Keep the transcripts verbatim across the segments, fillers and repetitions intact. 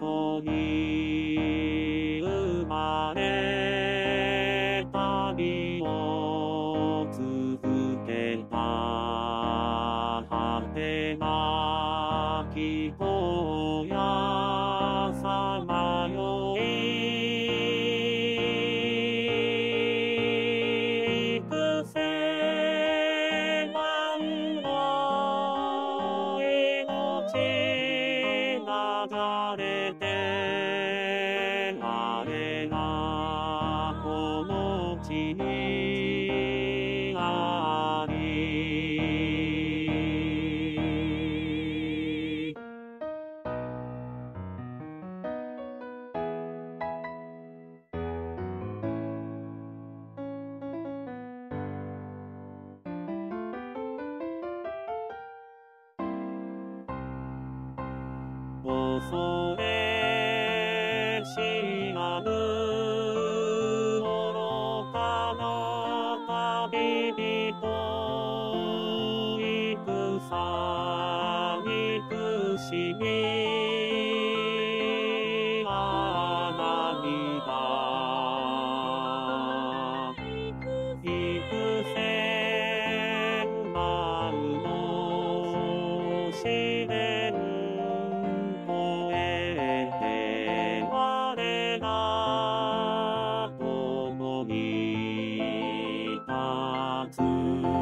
こに生まれ旅を続けた果てなき荒野さまよい幾千万の命流れてあれがこの地にあり恐れ知らぬ愚かな旅人戦憎しみあ涙幾千万の試練越えて我ら共に立つ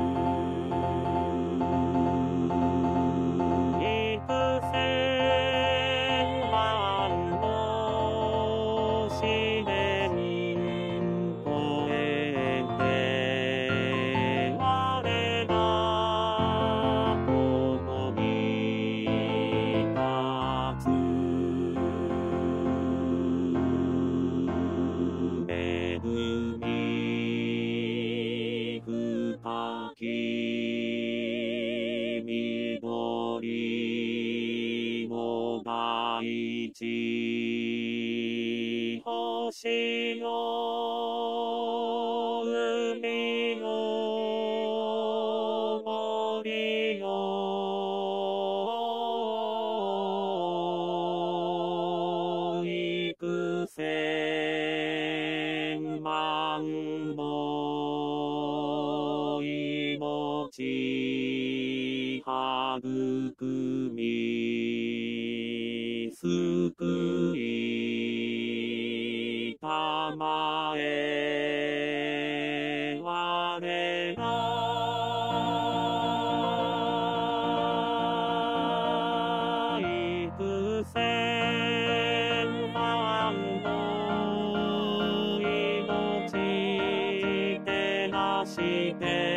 幾千万の試練越えて我ら共に立つ恵み深き緑の大地星よ海よ森よ幾千万も命育み救いたまえ我ら幾千万の命照らして